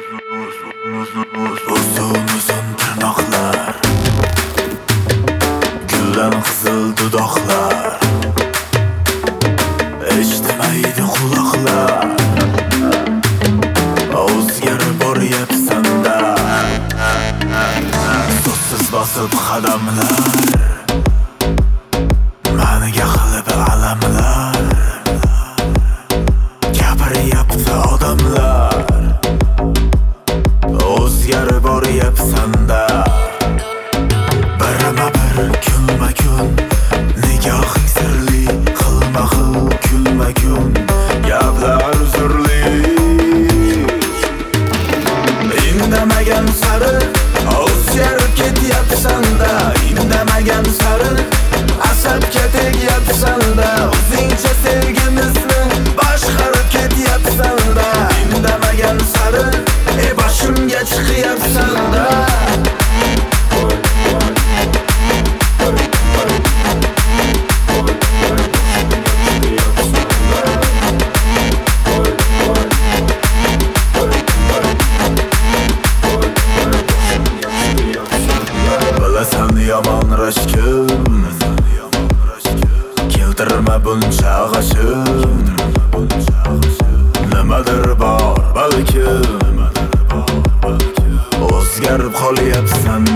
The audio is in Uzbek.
Uzun uzun tırnaklar, gülden kızıl dudaklar, eşitmeydi kulaklar. O'zgarib boryapsan-da, so'zsiz bosib qadamlar, maniga qilib alamlar, gapiryapti odamlar. O'zgarib boryapsan-da, birma-bir kunma-kun, nigohing sirli, xilma-xil kunma-kun, gaplar uzrli. Indamagan sari o'zgarib ketyapsan-da, indamagan sari asabga tegyapsan-da, o'zingcha sevgimizni boshqarib ketyapsan-da. Indamagan sari boshimga chiqyapsan-da. Bilasan yomon rashkim, keltirma buncha g'ashim. Nimadir bor balkim, o'zgarib qolyapsan